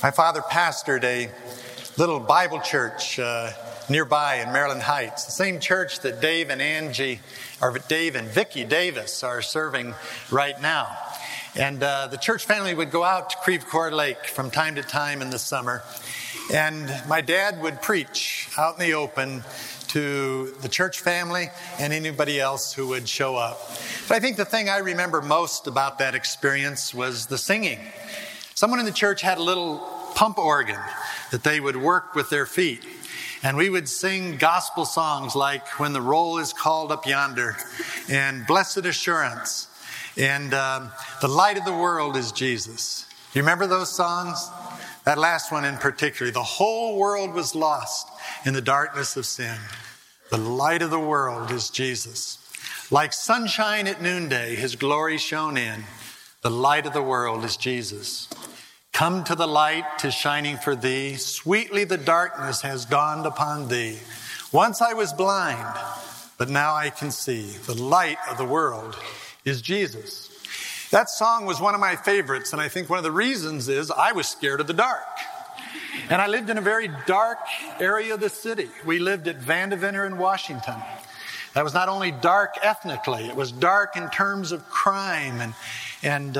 My father pastored a little Bible church nearby in Maryland Heights, the same church that Dave and Vicki Davis are serving right now. And the church family would go out to Creve Coeur Lake from time to time in the summer. And my dad would preach out in the open to the church family and anybody else who would show up. But I think the thing I remember most about that experience was the singing. Someone in the church had a little pump organ that they would work with their feet. And we would sing gospel songs like When the Roll is Called Up Yonder and Blessed Assurance and The Light of the World is Jesus. Do you remember those songs? That last one in particular. The whole world was lost in the darkness of sin. The light of the world is Jesus. Like sunshine at noonday, his glory shone in. The light of the world is Jesus. Come to the light, 'tis shining for thee. Sweetly the darkness has dawned upon thee. Once I was blind, but now I can see. The light of the world is Jesus. That song was one of my favorites, and I think one of the reasons is I was scared of the dark. And I lived in a very dark area of the city. We lived at Vandeventer in Washington. That was not only dark ethnically, it was dark in terms of crime and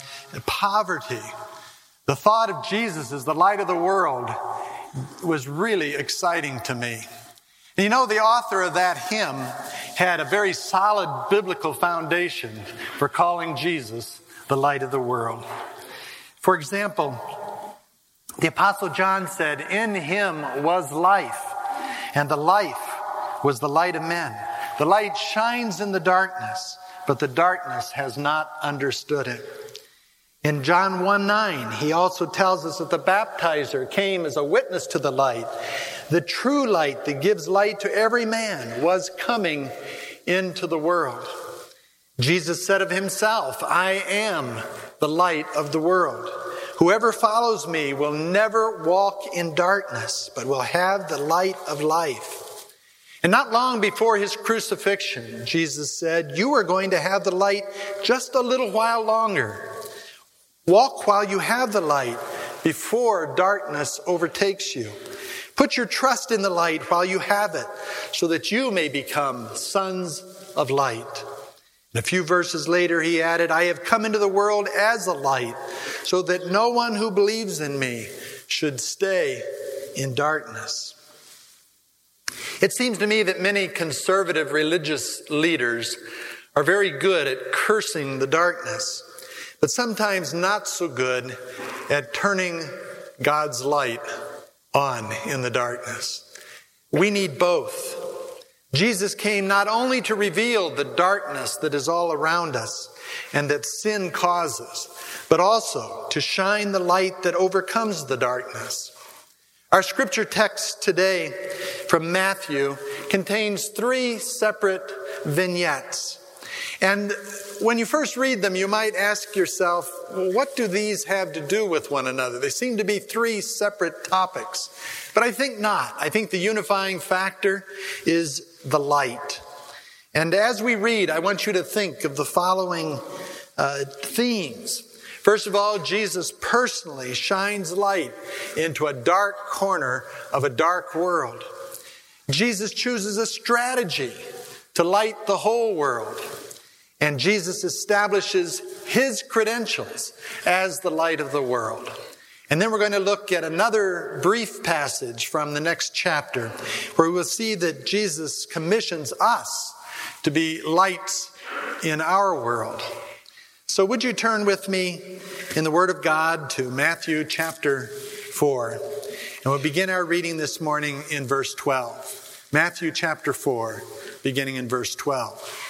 poverty. The thought of Jesus as the light of the world was really exciting to me. And you know, the author of that hymn had a very solid biblical foundation for calling Jesus the light of the world. For example, the Apostle John said, "In him was life, and the life was the light of men. The light shines in the darkness, but the darkness has not understood it." In John 1:9, he also tells us that the baptizer came as a witness to the light. The true light that gives light to every man was coming into the world. Jesus said of himself, "I am the light of the world. Whoever follows me will never walk in darkness, but will have the light of life." And not long before his crucifixion, Jesus said, "You are going to have the light just a little while longer. Walk while you have the light before darkness overtakes you. Put your trust in the light while you have it, so that you may become sons of light." And a few verses later, he added, "I have come into the world as a light, so that no one who believes in me should stay in darkness." It seems to me that many conservative religious leaders are very good at cursing the darkness, but sometimes not so good at turning God's light on in the darkness. We need both. Jesus came not only to reveal the darkness that is all around us and that sin causes, but also to shine the light that overcomes the darkness. Our scripture text today from Matthew contains 3 separate vignettes. And when you first read them, you might ask yourself, well, what do these have to do with one another? They seem to be 3 separate topics. But I think not. I think the unifying factor is the light. And as we read, I want you to think of the following themes. First of all, Jesus personally shines light into a dark corner of a dark world. Jesus chooses a strategy to light the whole world. And Jesus establishes his credentials as the light of the world. And then we're going to look at another brief passage from the next chapter where we will see that Jesus commissions us to be lights in our world. So would you turn with me in the Word of God to Matthew chapter 4. And we'll begin our reading this morning in verse 12. Matthew chapter 4, beginning in verse 12.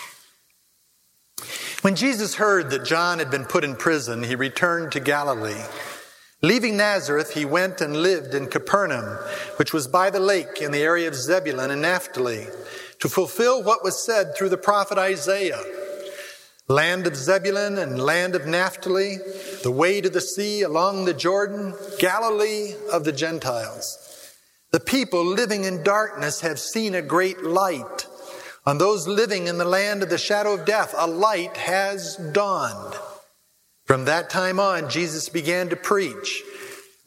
When Jesus heard that John had been put in prison, he returned to Galilee. Leaving Nazareth, he went and lived in Capernaum, which was by the lake in the area of Zebulun and Naphtali, to fulfill what was said through the prophet Isaiah. Land of Zebulun and land of Naphtali, the way to the sea along the Jordan, Galilee of the Gentiles. The people living in darkness have seen a great light. On those living in the land of the shadow of death, a light has dawned. From that time on, Jesus began to preach,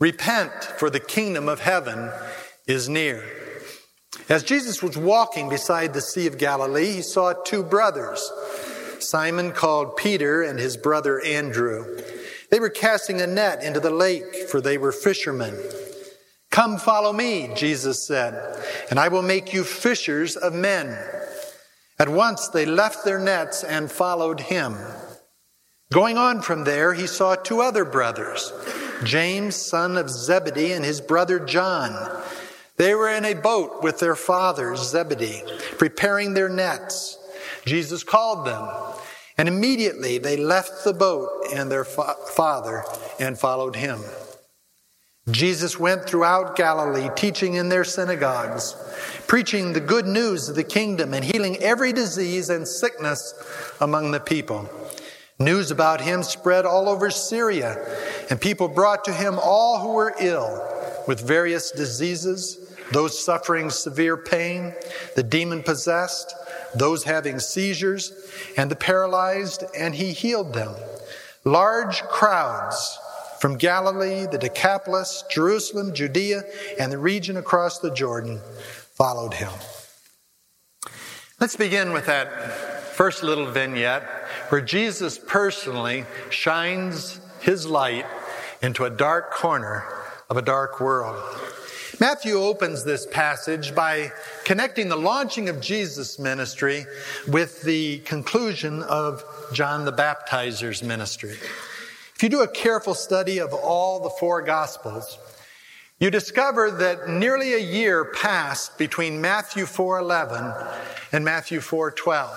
Repent, for the kingdom of heaven is near. As Jesus was walking beside the Sea of Galilee, he saw two brothers, Simon called Peter and his brother Andrew. They were casting a net into the lake, for they were fishermen. "Come, follow me," Jesus said, "and I will make you fishers of men." At once they left their nets and followed him. Going on from there, he saw two other brothers, James, son of Zebedee, and his brother John. They were in a boat with their father Zebedee, preparing their nets. Jesus called them, and immediately they left the boat and their father and followed him. Jesus went throughout Galilee, teaching in their synagogues, preaching the good news of the kingdom and healing every disease and sickness among the people. News about him spread all over Syria, and people brought to him all who were ill with various diseases, those suffering severe pain, the demon-possessed, those having seizures, and the paralyzed, and he healed them. Large crowds from Galilee, the Decapolis, Jerusalem, Judea, and the region across the Jordan followed him. Let's begin with that first little vignette where Jesus personally shines his light into a dark corner of a dark world. Matthew opens this passage by connecting the launching of Jesus' ministry with the conclusion of John the Baptizer's ministry. If you do a careful study of all the four Gospels, you discover that nearly a year passed between Matthew 4:11 and Matthew 4:12.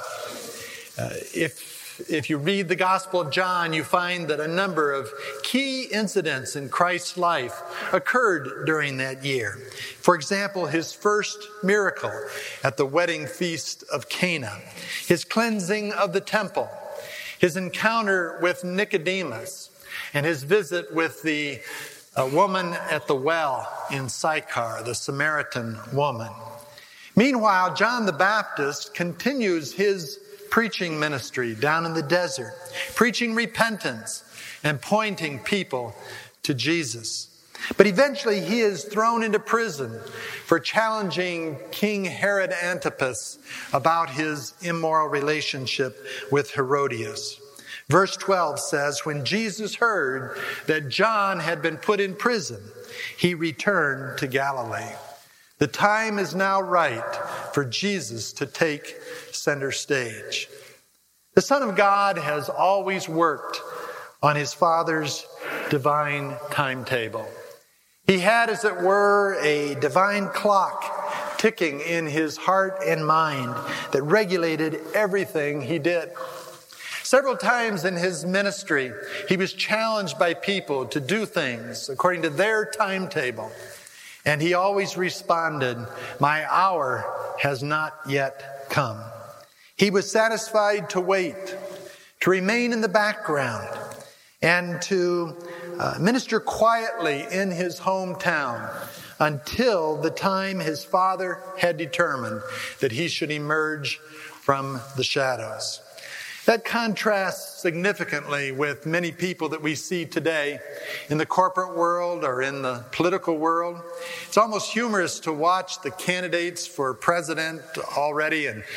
If you read the Gospel of John, you find that a number of key incidents in Christ's life occurred during that year. For example, his first miracle at the wedding feast of Cana, his cleansing of the temple, his encounter with Nicodemus, and his visit with the woman at the well in Sychar, the Samaritan woman. Meanwhile, John the Baptist continues his preaching ministry down in the desert, preaching repentance and pointing people to Jesus. But eventually he is thrown into prison for challenging King Herod Antipas about his immoral relationship with Herodias. Verse 12 says, when Jesus heard that John had been put in prison, he returned to Galilee. The time is now right for Jesus to take center stage. The Son of God has always worked on his Father's divine timetable. He had, as it were, a divine clock ticking in his heart and mind that regulated everything he did. Several times in his ministry, he was challenged by people to do things according to their timetable. And he always responded, "My hour has not yet come." He was satisfied to wait, to remain in the background, and to minister quietly in his hometown until the time his Father had determined that he should emerge from the shadows. That contrasts significantly with many people that we see today in the corporate world or in the political world. It's almost humorous to watch the candidates for president already in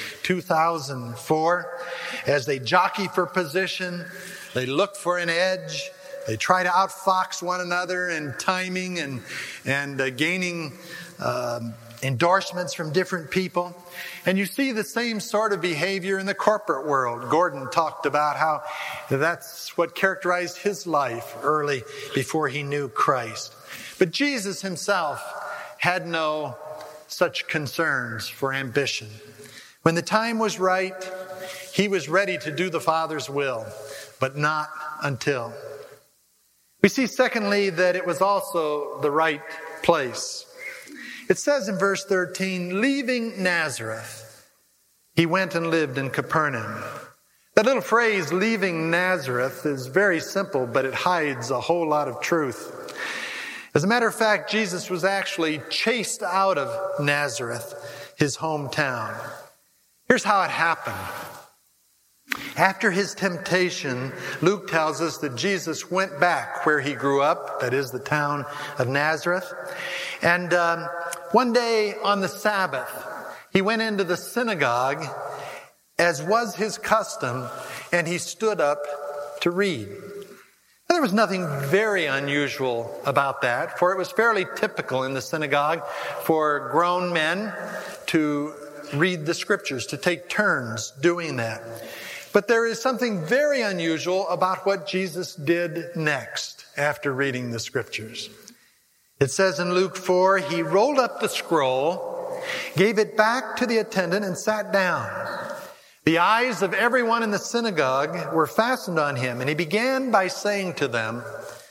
2004 as they jockey for position, they look for an edge, they try to outfox one another in timing and gaining endorsements from different people. And you see the same sort of behavior in the corporate world. Gordon talked about how that's what characterized his life early before he knew Christ. But Jesus himself had no such concerns for ambition. When the time was right, he was ready to do the Father's will, but not until. We see, secondly, that it was also the right place. It says in verse 13, leaving Nazareth, he went and lived in Capernaum. That little phrase, leaving Nazareth, is very simple, but it hides a whole lot of truth. As a matter of fact, Jesus was actually chased out of Nazareth, his hometown. Here's how it happened. After his temptation, Luke tells us that Jesus went back where he grew up, that is the town of Nazareth. And one day on the Sabbath, he went into the synagogue, as was his custom, and he stood up to read. And there was nothing very unusual about that, for it was fairly typical in the synagogue for grown men to read the scriptures, to take turns doing that. But there is something very unusual about what Jesus did next after reading the scriptures. It says in Luke 4, he rolled up the scroll, gave it back to the attendant, and sat down. The eyes of everyone in the synagogue were fastened on him, and he began by saying to them,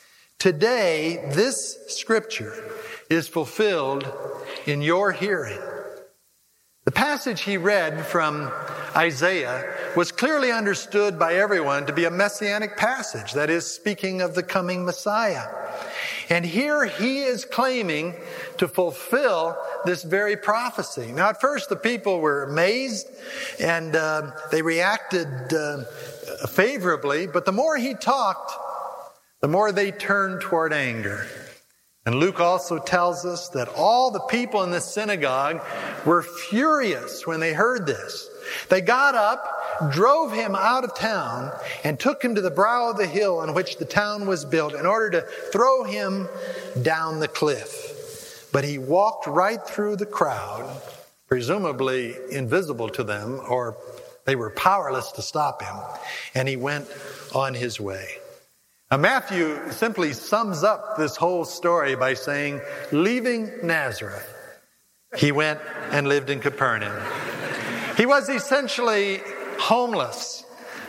"Today this scripture is fulfilled in your hearing." The passage he read from Isaiah was clearly understood by everyone to be a messianic passage, that is, speaking of the coming Messiah. And here he is claiming to fulfill this very prophecy. Now, at first, the people were amazed and they reacted favorably, but the more he talked, the more they turned toward anger. And Luke also tells us that all the people in the synagogue were furious when they heard this. They got up, drove him out of town, and took him to the brow of the hill on which the town was built in order to throw him down the cliff. But he walked right through the crowd, presumably invisible to them, or they were powerless to stop him, and he went on his way. Now, Matthew simply sums up this whole story by saying, leaving Nazareth, he went and lived in Capernaum. He was essentially homeless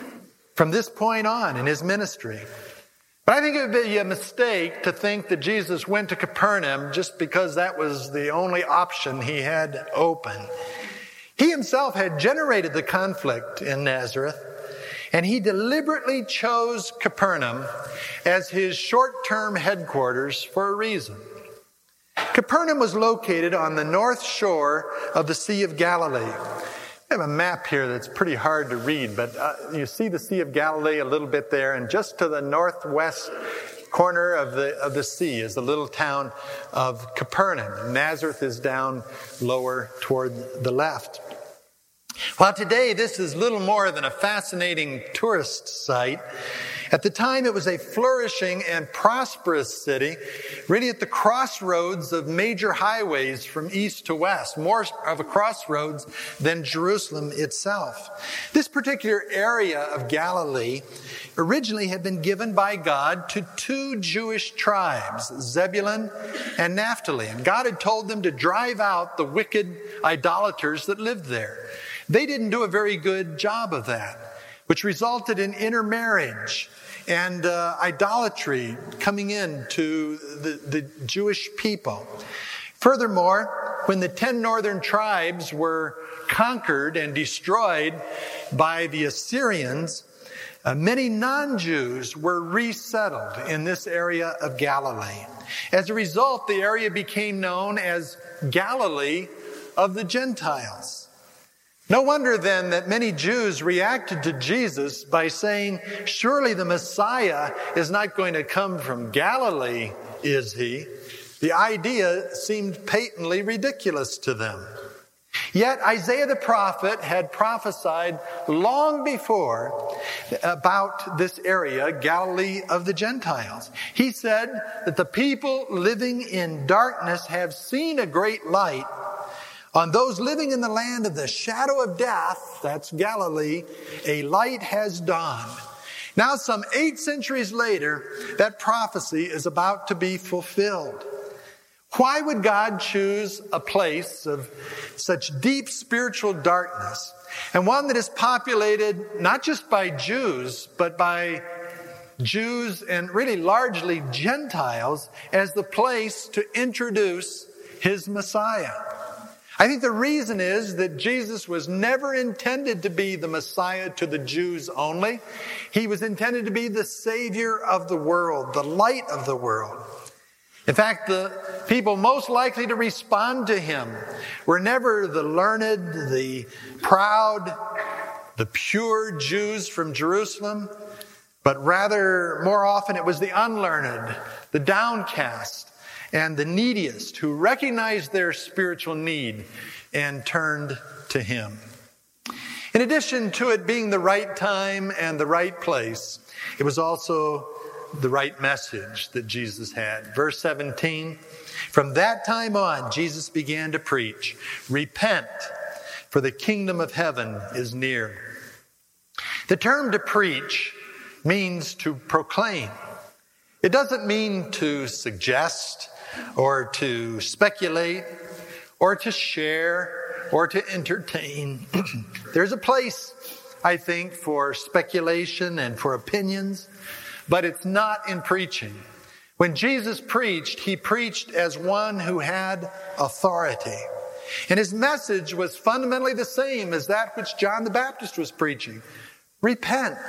from this point on in his ministry. But I think it would be a mistake to think that Jesus went to Capernaum just because that was the only option he had open. He himself had generated the conflict in Nazareth, and he deliberately chose Capernaum as his short-term headquarters for a reason. Capernaum was located on the north shore of the Sea of Galilee. I have a map here that's pretty hard to read, but you see the Sea of Galilee a little bit there, and just to the northwest corner of the sea is the little town of Capernaum. Nazareth is down lower toward the left. While today this is little more than a fascinating tourist site, at the time it was a flourishing and prosperous city, really at the crossroads of major highways from east to west, more of a crossroads than Jerusalem itself. This particular area of Galilee originally had been given by God to two Jewish tribes, Zebulun and Naphtali, and God had told them to drive out the wicked idolaters that lived there. They didn't do a very good job of that, which resulted in intermarriage and idolatry coming into the Jewish people. Furthermore, when the 10 northern tribes were conquered and destroyed by the Assyrians, many non-Jews were resettled in this area of Galilee. As a result, the area became known as Galilee of the Gentiles. No wonder then that many Jews reacted to Jesus by saying, surely the Messiah is not going to come from Galilee, is he? The idea seemed patently ridiculous to them. Yet Isaiah the prophet had prophesied long before about this area, Galilee of the Gentiles. He said that the people living in darkness have seen a great light. On those living in the land of the shadow of death, that's Galilee, a light has dawned. Now, some 8 centuries later, that prophecy is about to be fulfilled. Why would God choose a place of such deep spiritual darkness, and one that is populated not just by Jews, but by Jews and really largely Gentiles, as the place to introduce his Messiah? I think the reason is that Jesus was never intended to be the Messiah to the Jews only. He was intended to be the Savior of the world, the light of the world. In fact, the people most likely to respond to him were never the learned, the proud, the pure Jews from Jerusalem, but rather, more often, it was the unlearned, the downcast, and the neediest who recognized their spiritual need and turned to him. In addition to it being the right time and the right place, it was also the right message that Jesus had. Verse 17, from that time on, Jesus began to preach, repent, for the kingdom of heaven is near. The term to preach means to proclaim. It doesn't mean to suggest or to speculate or to share or to entertain. There's a place, I think, for speculation and for opinions, but it's not in preaching. When Jesus preached, he preached as one who had authority. And his message was fundamentally the same as that which John the Baptist was preaching. Repent.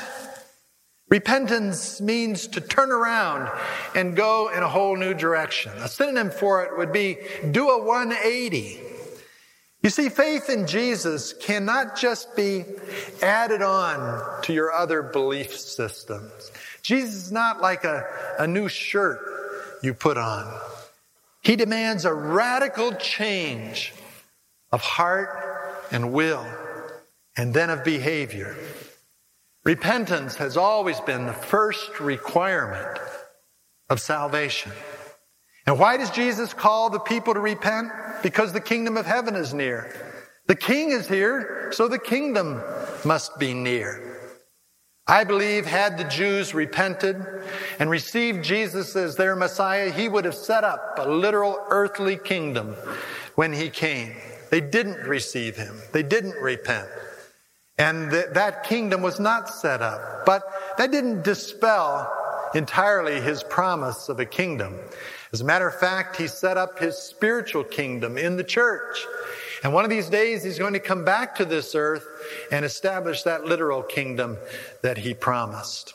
Repentance means to turn around and go in a whole new direction. A synonym for it would be do a 180. You see, faith in Jesus cannot just be added on to your other belief systems. Jesus is not like a new shirt you put on. He demands a radical change of heart and will, and then of behavior. Repentance has always been the first requirement of salvation. And why does Jesus call the people to repent? Because the kingdom of heaven is near. The king is here, so the kingdom must be near. I believe had the Jews repented and received Jesus as their Messiah, he would have set up a literal earthly kingdom when he came. They didn't receive him. They didn't repent. And that kingdom was not set up. But that didn't dispel entirely his promise of a kingdom. As a matter of fact, he set up his spiritual kingdom in the church. And one of these days, he's going to come back to this earth and establish that literal kingdom that he promised.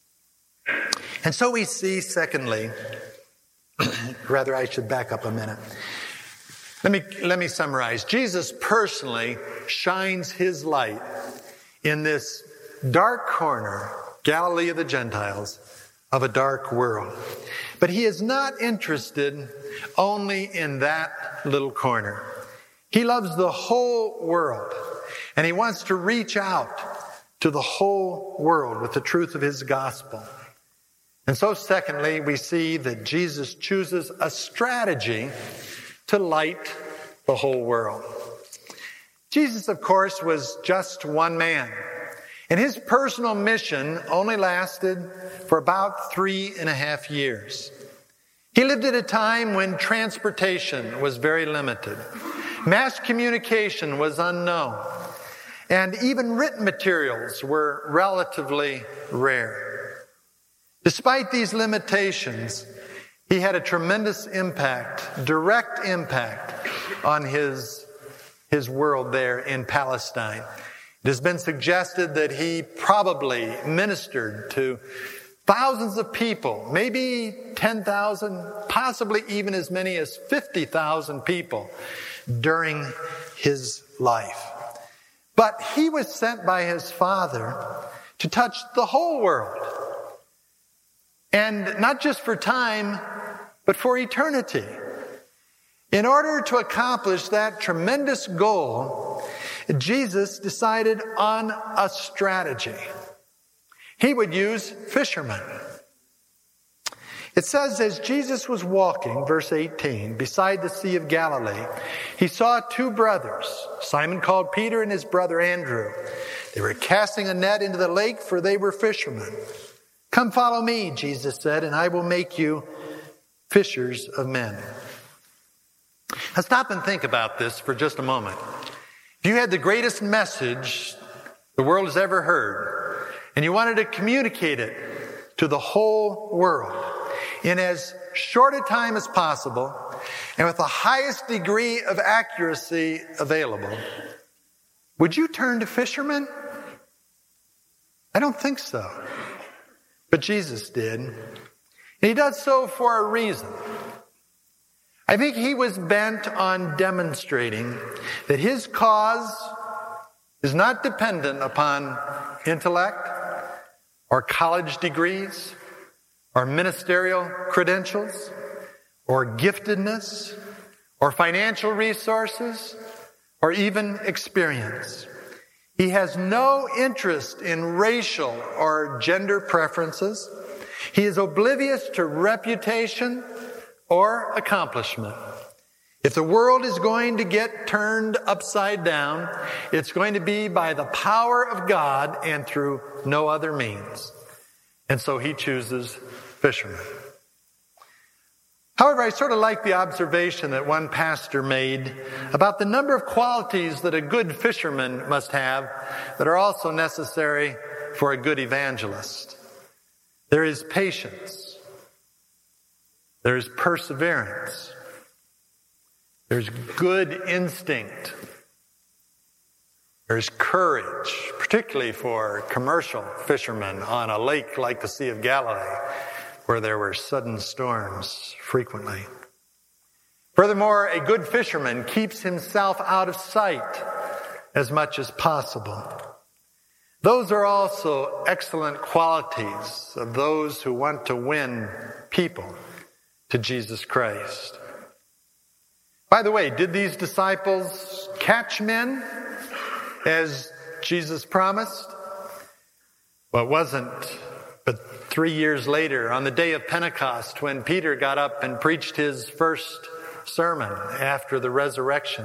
And so we see, secondly, rather I should back up a minute. Let me summarize. Jesus personally shines his light in this dark corner, Galilee of the Gentiles, of a dark world. But he is not interested only in that little corner. He loves the whole world, and he wants to reach out to the whole world with the truth of his gospel. And so, secondly, we see that Jesus chooses a strategy to light the whole world. Jesus, of course, was just one man, and his personal mission only lasted for about 3.5 years. He lived at a time when transportation was very limited. Mass communication was unknown, and even written materials were relatively rare. Despite these limitations, he had a tremendous impact, direct impact on his world there in Palestine. It has been suggested that he probably ministered to thousands of people, maybe 10,000, possibly even as many as 50,000 people during his life. But he was sent by his Father to touch the whole world. And not just for time, but for eternity. In order to accomplish that tremendous goal, Jesus decided on a strategy. He would use fishermen. It says, as Jesus was walking, verse 18, beside the Sea of Galilee, he saw two brothers, Simon called Peter and his brother Andrew. They were casting a net into the lake, for they were fishermen. Come follow me, Jesus said, and I will make you fishers of men. Now stop and think about this for just a moment. If you had the greatest message the world has ever heard, and you wanted to communicate it to the whole world in as short a time as possible and with the highest degree of accuracy available, would you turn to fishermen? I don't think so. But Jesus did. And he does so for a reason. I think he was bent on demonstrating that his cause is not dependent upon intellect or college degrees or ministerial credentials or giftedness or financial resources or even experience. He has no interest in racial or gender preferences. He is oblivious to reputation or accomplishment. If the world is going to get turned upside down, it's going to be by the power of God and through no other means. And so he chooses fishermen. However, I sort of like the observation that one pastor made about the number of qualities that a good fisherman must have that are also necessary for a good evangelist. There is patience. There is perseverance. There's good instinct. There's courage, particularly for commercial fishermen on a lake like the Sea of Galilee, where there were sudden storms frequently. Furthermore, a good fisherman keeps himself out of sight as much as possible. Those are also excellent qualities of those who want to win people to Jesus Christ. By the way, did these disciples catch men as Jesus promised? Well, it wasn't but 3 years later, on the day of Pentecost, when Peter got up and preached his first sermon after the resurrection,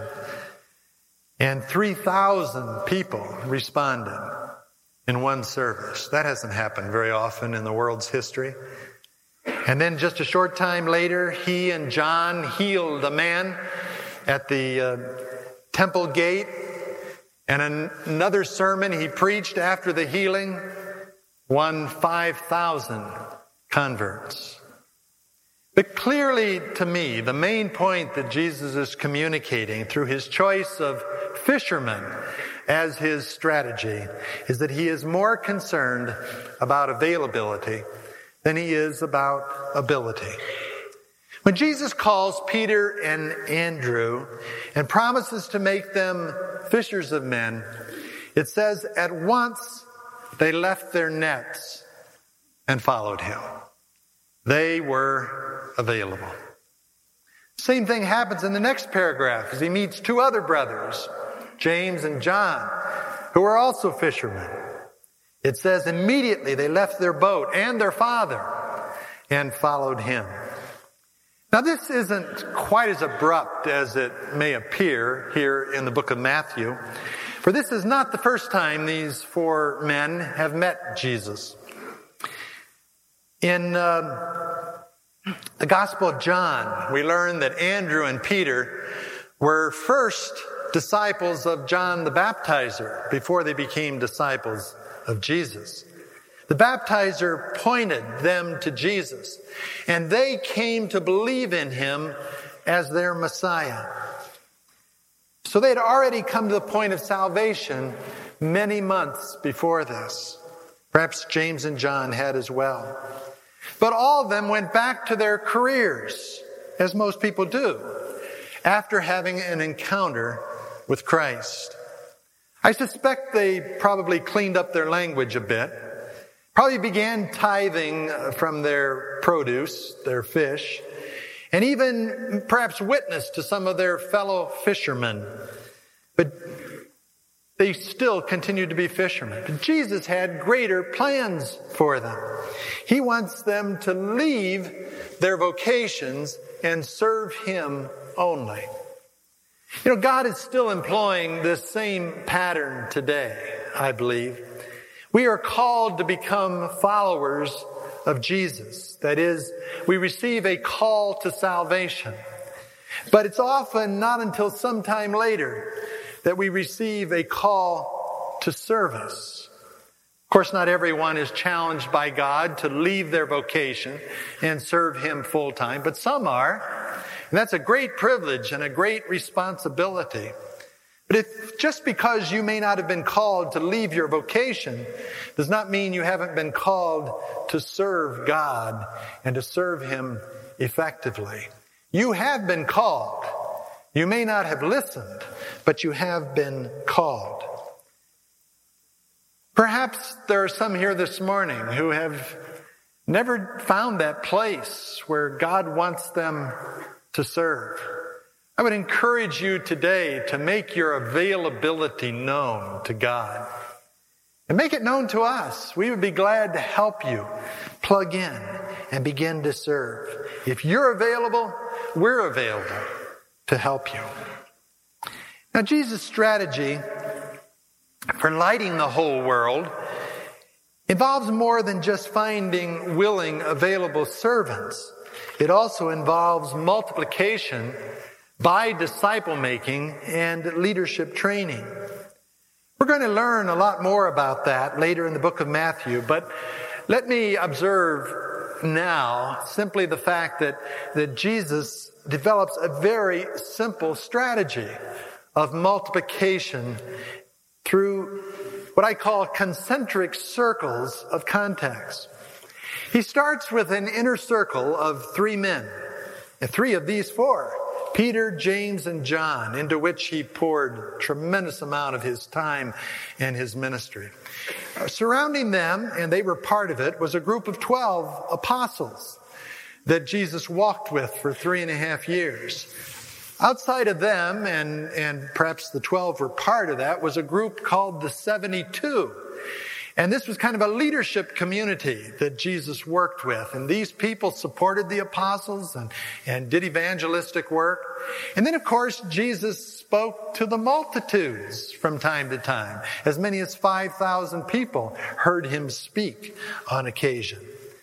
and 3,000 people responded in one service. That hasn't happened very often in the world's history. And then just a short time later, he and John healed a man at the temple gate. And another sermon he preached after the healing won 5,000 converts. But clearly to me, the main point that Jesus is communicating through his choice of fishermen as his strategy is that he is more concerned about availability than he is about ability. When Jesus calls Peter and Andrew and promises to make them fishers of men, it says at once they left their nets and followed him. They were available. Same thing happens in the next paragraph as he meets two other brothers, James and John, who are also fishermen. It says immediately they left their boat and their father and followed him. Now this isn't quite as abrupt as it may appear here in the book of Matthew, for this is not the first time these four men have met Jesus. In the Gospel of John, we learn that Andrew and Peter were first disciples of John the Baptizer before they became disciples of Jesus. The baptizer pointed them to Jesus, and they came to believe in him as their Messiah. So they had already come to the point of salvation many months before this. Perhaps James and John had as well. But all of them went back to their careers, as most people do, after having an encounter with Christ. I suspect they probably cleaned up their language a bit, probably began tithing from their produce, their fish, and even perhaps witnessed to some of their fellow fishermen. But they still continued to be fishermen. But Jesus had greater plans for them. He wants them to leave their vocations and serve him only. You know, God is still employing this same pattern today, I believe. We are called to become followers of Jesus. That is, we receive a call to salvation. But it's often not until some time later that we receive a call to service. Of course, not everyone is challenged by God to leave their vocation and serve him full time, but some are. And that's a great privilege and a great responsibility. But just because you may not have been called to leave your vocation does not mean you haven't been called to serve God and to serve him effectively. You have been called. You may not have listened, but you have been called. Perhaps there are some here this morning who have never found that place where God wants them to serve. I would encourage you today to make your availability known to God. And make it known to us. We would be glad to help you plug in and begin to serve. If you're available, we're available to help you. Now, Jesus' strategy for lighting the whole world involves more than just finding willing, available servants. It also involves multiplication by disciple-making and leadership training. We're going to learn a lot more about that later in the book of Matthew, but let me observe now simply the fact that Jesus develops a very simple strategy of multiplication through what I call concentric circles of contacts. He starts with an inner circle of 3 men, and 3 of these 4, Peter, James, and John, into which he poured a tremendous amount of his time and his ministry. Surrounding them, and they were part of it, was a group of 12 apostles that Jesus walked with for 3.5 years. Outside of them, and perhaps the 12 were part of that, was a group called the 72. And this was kind of a leadership community that Jesus worked with. And these people supported the apostles and did evangelistic work. And then, of course, Jesus spoke to the multitudes from time to time. As many as 5,000 people heard him speak on occasion.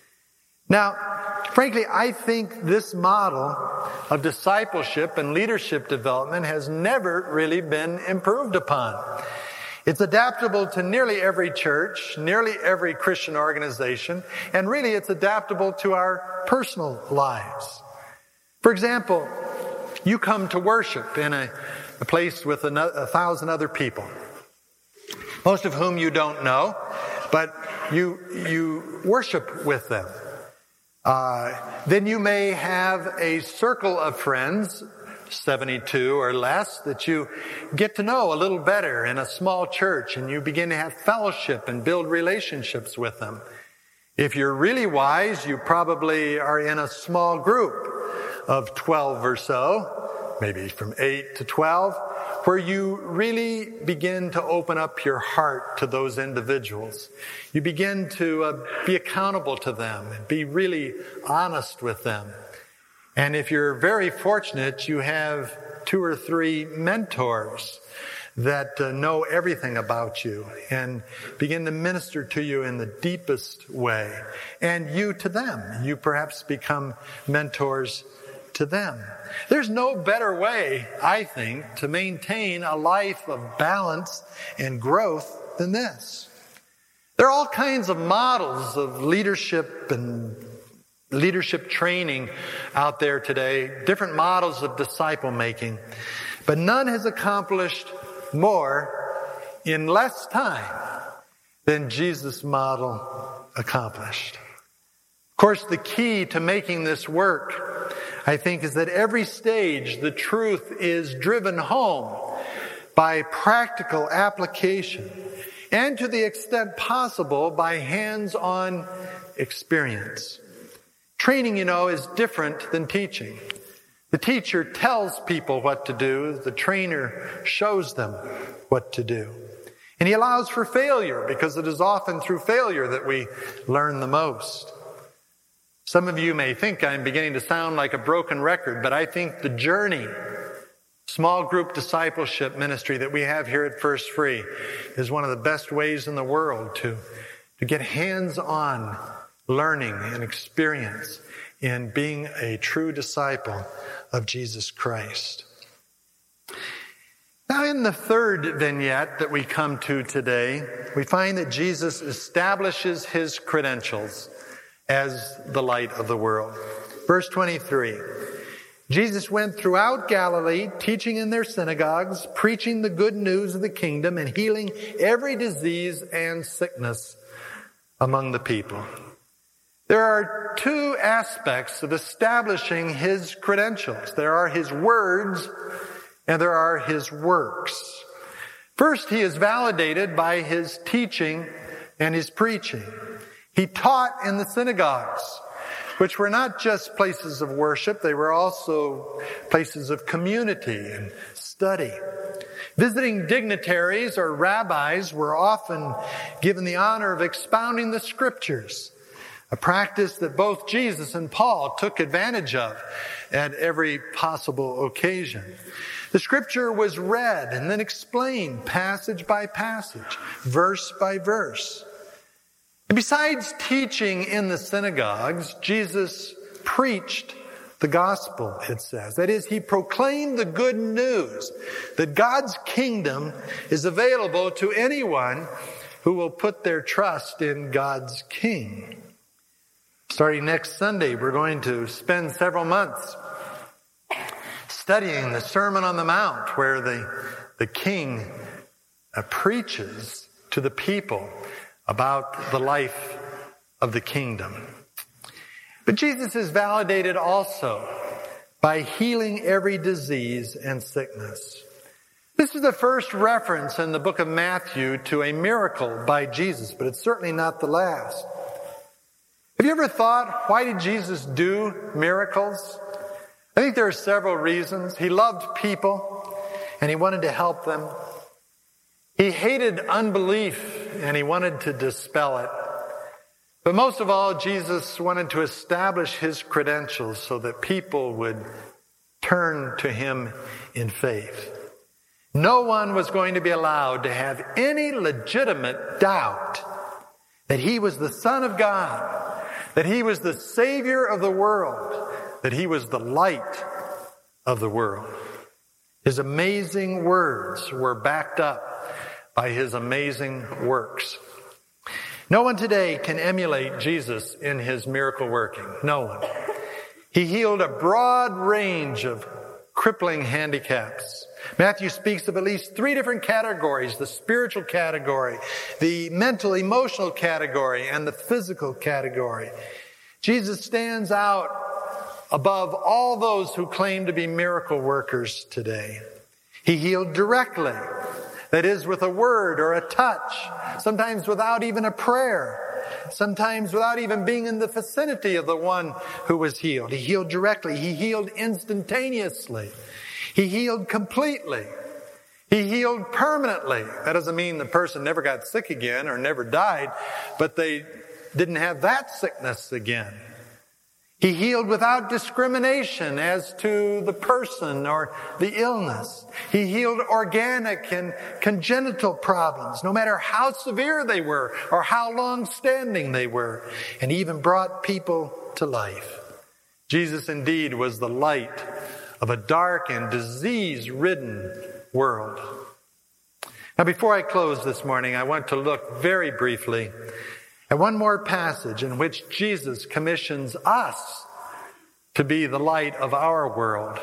Now, frankly, I think this model of discipleship and leadership development has never really been improved upon. It's adaptable to nearly every church, nearly every Christian organization, and really it's adaptable to our personal lives. For example, you come to worship in a place with 1,000 other people, most of whom you don't know, but you worship with them. Then you may have a circle of friends, 72 or less, that you get to know a little better in a small church, and you begin to have fellowship and build relationships with them. If you're really wise, you probably are in a small group of 12 or so, maybe from 8 to 12, where you really begin to open up your heart to those individuals. You begin to be accountable to them and be really honest with them. And if you're very fortunate, you have 2 or 3 mentors that know everything about you and begin to minister to you in the deepest way. And you to them. You perhaps become mentors to them. There's no better way, I think, to maintain a life of balance and growth than this. There are all kinds of models of leadership and leadership training out there today, different models of disciple making, but none has accomplished more in less time than Jesus' model accomplished. Of course, the key to making this work, I think, is that every stage the truth is driven home by practical application and, to the extent possible, by hands-on experience. Training, is different than teaching. The teacher tells people what to do. The trainer shows them what to do. And he allows for failure, because it is often through failure that we learn the most. Some of you may think I'm beginning to sound like a broken record, but I think the journey, small group discipleship ministry that we have here at First Free, is one of the best ways in the world to get hands-on learning and experience in being a true disciple of Jesus Christ. Now, in the third vignette that we come to today, we find that Jesus establishes his credentials as the light of the world. Verse 23, Jesus went throughout Galilee, teaching in their synagogues, preaching the good news of the kingdom, and healing every disease and sickness among the people. There are 2 aspects of establishing his credentials. There are his words and there are his works. First, he is validated by his teaching and his preaching. He taught in the synagogues, which were not just places of worship, they were also places of community and study. Visiting dignitaries or rabbis were often given the honor of expounding the scriptures, a practice that both Jesus and Paul took advantage of at every possible occasion. The scripture was read and then explained passage by passage, verse by verse. And besides teaching in the synagogues, Jesus preached the gospel, it says. That is, he proclaimed the good news that God's kingdom is available to anyone who will put their trust in God's King. Starting next Sunday, we're going to spend several months studying the Sermon on the Mount, where the King preaches to the people about the life of the kingdom. But Jesus is validated also by healing every disease and sickness. This is the first reference in the book of Matthew to a miracle by Jesus, but it's certainly not the last. Have you ever thought, why did Jesus do miracles? I think there are several reasons. He loved people, and he wanted to help them. He hated unbelief, and he wanted to dispel it. But most of all, Jesus wanted to establish his credentials so that people would turn to him in faith. No one was going to be allowed to have any legitimate doubt that he was the Son of God, that he was the Savior of the world, that he was the light of the world. His amazing words were backed up by his amazing works. No one today can emulate Jesus in his miracle working. No one. He healed a broad range of crippling handicaps. Matthew speaks of at least 3 different categories: the spiritual category, the mental, emotional category, and the physical category. Jesus stands out above all those who claim to be miracle workers today. He healed directly. That is, with a word or a touch, sometimes without even a prayer, sometimes without even being in the vicinity of the one who was healed. He healed directly. He healed instantaneously. He healed completely. He healed permanently. That doesn't mean the person never got sick again or never died, but they didn't have that sickness again. He healed without discrimination as to the person or the illness. He healed organic and congenital problems, no matter how severe they were or how long-standing they were, and even brought people to life. Jesus indeed was the light of a dark and disease-ridden world. Now, before I close this morning, I want to look very briefly at one more passage in which Jesus commissions us to be the light of our world.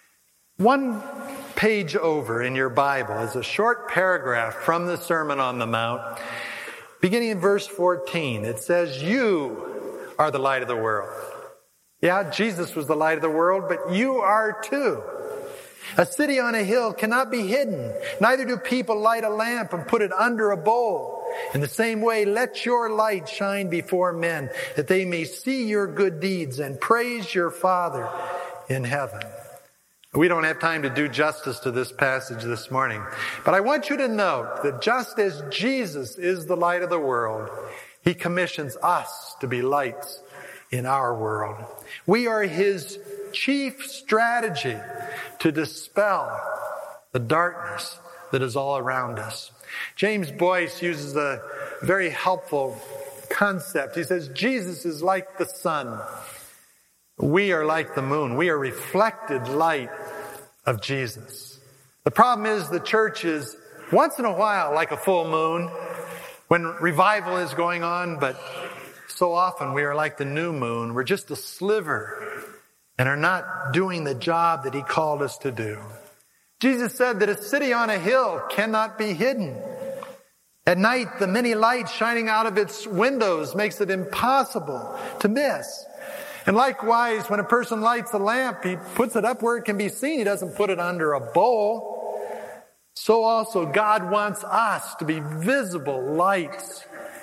One page over in your Bible is a short paragraph from the Sermon on the Mount. Beginning in verse 14, it says, "You are the light of the world." Yeah, Jesus was the light of the world, but you are too. A city on a hill cannot be hidden. Neither do people light a lamp and put it under a bowl. In the same way, let your light shine before men, that they may see your good deeds and praise your Father in heaven. We don't have time to do justice to this passage this morning, but I want you to note that just as Jesus is the light of the world, he commissions us to be lights in our world. We are his chief strategy to dispel the darkness that is all around us. James Boyce uses a very helpful concept. He says, Jesus is like the sun. We are like the moon. We are reflected light of Jesus. The problem is the church is once in a while like a full moon when revival is going on, but so often we are like the new moon. We're just a sliver and are not doing the job that he called us to do. Jesus said that a city on a hill cannot be hidden. At night, the many lights shining out of its windows makes it impossible to miss. And likewise, when a person lights a lamp, he puts it up where it can be seen. He doesn't put it under a bowl. So also, God wants us to be visible lights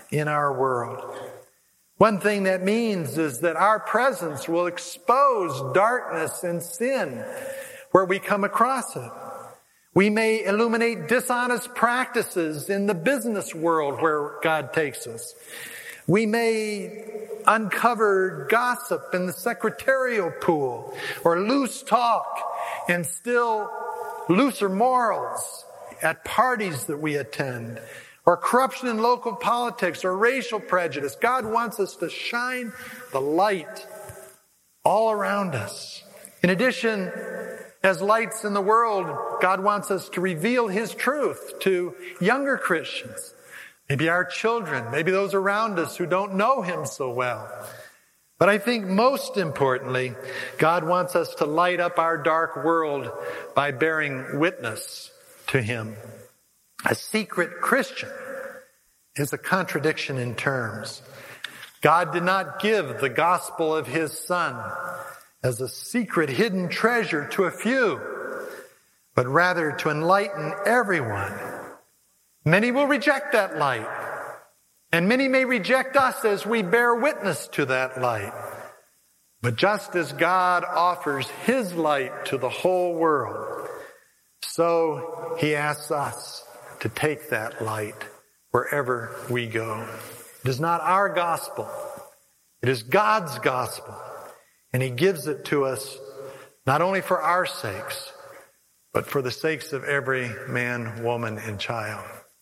in our world. One thing that means is that our presence will expose darkness and sin where we come across it. We may illuminate dishonest practices in the business world where God takes us. We may uncover gossip in the secretarial pool, or loose talk and still looser morals at parties that we attend, or corruption in local politics, or racial prejudice. God wants us to shine the light all around us. In addition, as lights in the world, God wants us to reveal His truth to younger Christians, maybe our children, maybe those around us who don't know Him so well. But I think most importantly, God wants us to light up our dark world by bearing witness to Him. A secret Christian is a contradiction in terms. God did not give the gospel of His Son as a secret hidden treasure to a few, but rather to enlighten everyone. Many will reject that light, and many may reject us as we bear witness to that light. But just as God offers His light to the whole world, so He asks us to take that light wherever we go. It is not our gospel. It is God's gospel. And He gives it to us not only for our sakes, but for the sakes of every man, woman, and child.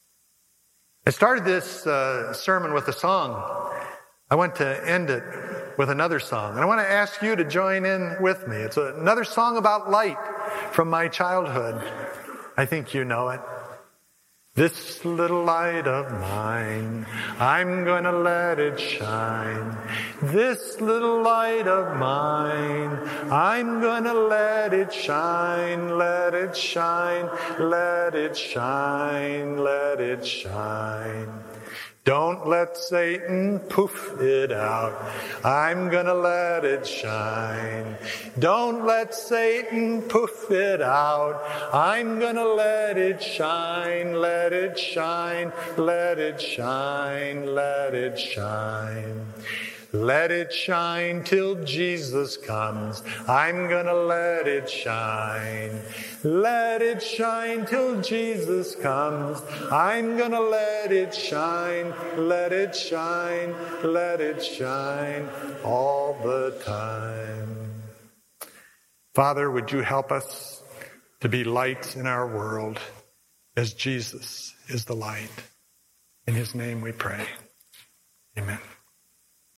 I started this sermon with a song. I want to end it with another song. And I want to ask you to join in with me. It's another song about light from my childhood. I think you know it. This little light of mine, I'm gonna let it shine. This little light of mine, I'm gonna let it shine, let it shine, let it shine, let it shine. Don't let Satan poof it out. I'm gonna let it shine. Don't let Satan poof it out. I'm gonna let it shine, let it shine, let it shine, let it shine. Let it shine till Jesus comes. I'm gonna let it shine. Let it shine till Jesus comes. I'm gonna let it shine, let it shine, let it shine all the time. Father, would you help us to be lights in our world as Jesus is the light. In His name we pray. Amen.